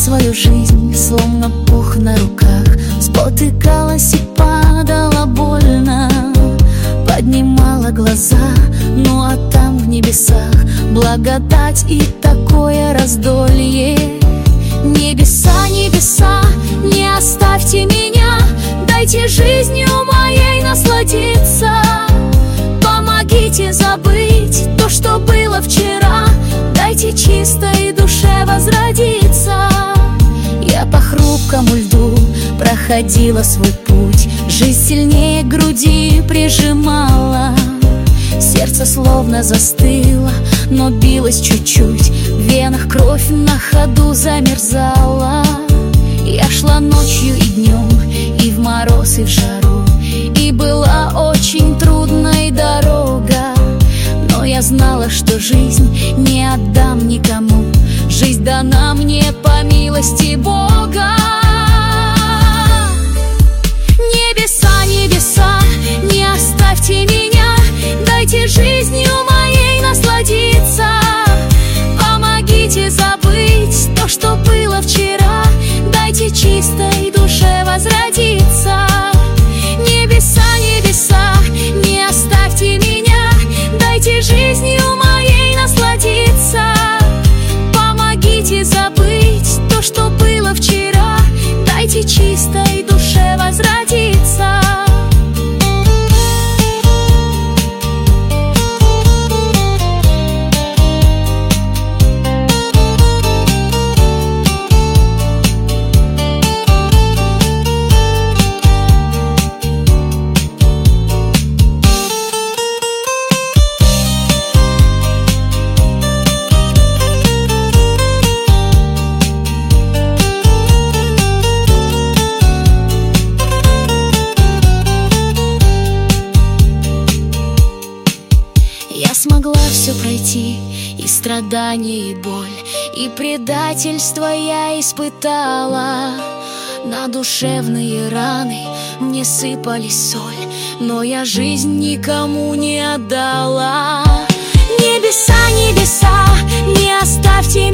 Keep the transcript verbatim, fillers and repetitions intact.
свою жизнь, словно пух на руках. Спотыкалась и падала больно, поднимала глаза, ну а там в небесах благодать и такое раздолье. Небеса, небеса, не оставьте меня, дайте жизнью моей насладиться. Помогите забыть то, что было вчера, дайте чистой душе возродиться. Я по хрупкому льду проходила свой путь, жизнь сильнее груди прижимала. Сердце словно застыло, но билось чуть-чуть, в венах кровь на ходу замерзала. Я шла ночью и днем, и в мороз, и в жару, и была очень трудной дорога. Но я знала, что жизнь не отдам никому, жизнь дана мне по милости Бога. Небеса, небеса, не оставьте меня, дайте жизнью моей насладиться. Помогите забыть то, что было вчера, дайте чистой душе возродиться. Небеса, небеса, не оставьте меня, дайте жизнью моей насладиться. Помогите забыть то, что было вчера, дайте чистой душе возродиться. Я смогла все пройти, и страдания, и боль, и предательство я испытала. На душевные раны мне сыпались соль, но я жизнь никому не отдала. Небеса, небеса, не оставьте